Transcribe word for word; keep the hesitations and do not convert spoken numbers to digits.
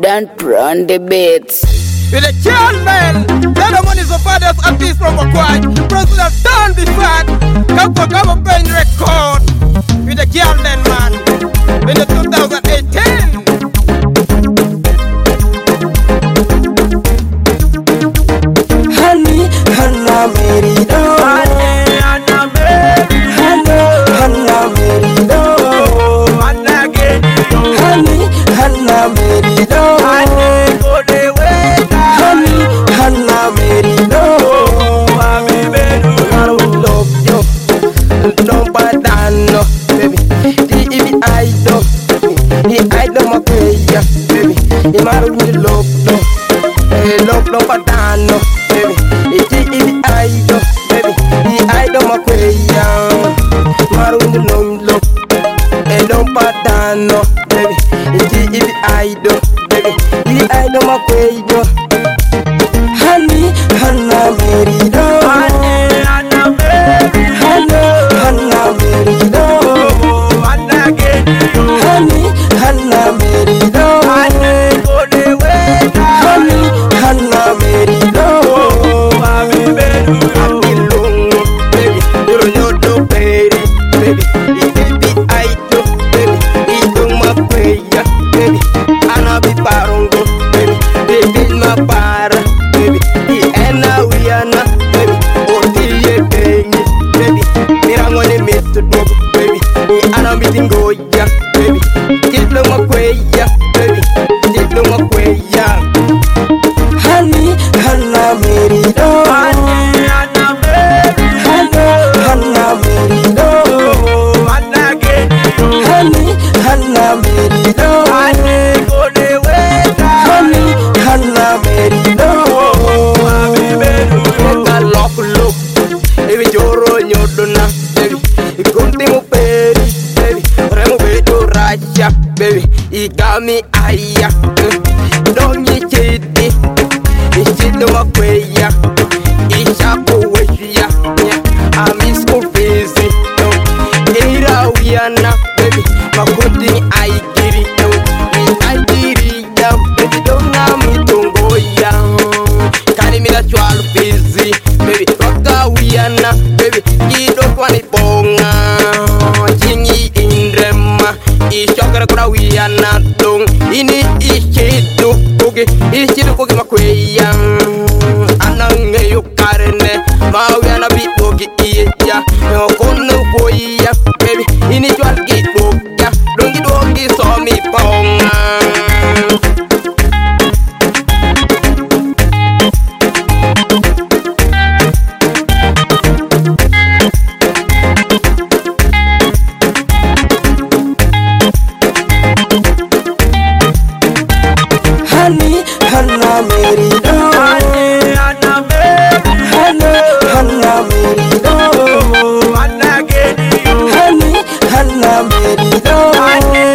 Don't run the beats. With a child man, the money is the fathers artist from Bakwaj. President turn this fat, come for government record. With a child man, in the two thousand eighteen. Honey, Hannah Mary, no. Honey, Hannah Mary, Hannah, Hannah Mary, no. Honey, Hannah Mary, no. Honey, go the way. Honey, Hannah Mary, no. Mami, baby, I love you. No badano, baby. The baby I do, the I do my prayer, baby. The man with the love, no. Hey, love, no badano, baby. The baby I do, baby. The I do my prayer, man with the long love. Hey, no badano, baby. The baby I do, baby. The I do my prayer. Honey, Hannah Mary, no. Honey, Hannah Mary, Hannah, Hannah Mary, no. Honey, Hannah Mary, no. Honey, go the way. Honey, Hannah Mary, no. Mami, baby, I'm in long, baby. You don't know the baby, baby. The baby I do, baby. He do my prayer, baby. I'll be parongo, baby. Baby, my para. Baby, Anna Wiana, baby, oh dear baby, baby, Mirango de Mister Dog, baby, Anna meeting Goya, baby, get no more quaya, baby, get no more quaya. Honey, Hannah Mary, no. Honey, Hannah Mary, Hannah, Hannah Mary, no. Honey, Hannah Mary, no. Honey, go the way. Honey, Hannah Mary, no. Baby, he got me aya. Don't you cheat me? He cheat no more way ya. He shall go with ya. I'm in school busy. No, era we are not, baby. My good I get it. No, I get it. Baby, don't know me don't go ya. Can't me that you are busy, baby. Rock we are not, baby. You don't want it bonga. Jingy in them. Ishokara kura we are not long. Ini ishidu kugi, ishidu kugi makweya. Anange yukarene, mawiana bitogi iya. Meokono kuya, baby. Ini jual gitu ya, dongi dongi somi ponga. Honey, Hannah Mary, no. Honey, Hannah Mary, Hannah, Hannah Mary, no. Honey, Hannah Mary, no.